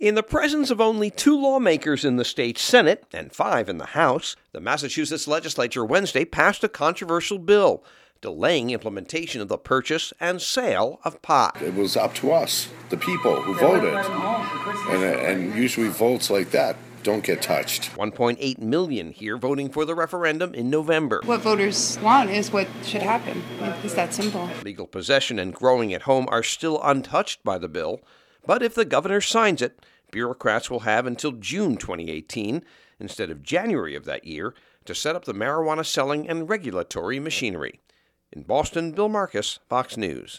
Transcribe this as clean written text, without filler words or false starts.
In the presence of only 2 lawmakers in the state Senate and 5 in the House, the Massachusetts legislature Wednesday passed a controversial bill delaying implementation of the purchase and sale of pot. It was up to us, the people who voted, and usually votes like that don't get touched. 1.8 million here voting for the referendum in November. What voters want is what should happen. It's that simple. Legal possession and growing at home are still untouched by the bill, but if the governor signs it, bureaucrats will have until June 2018, instead of January of that year, to set up the marijuana selling and regulatory machinery. In Boston, Bill Marcus, Fox News.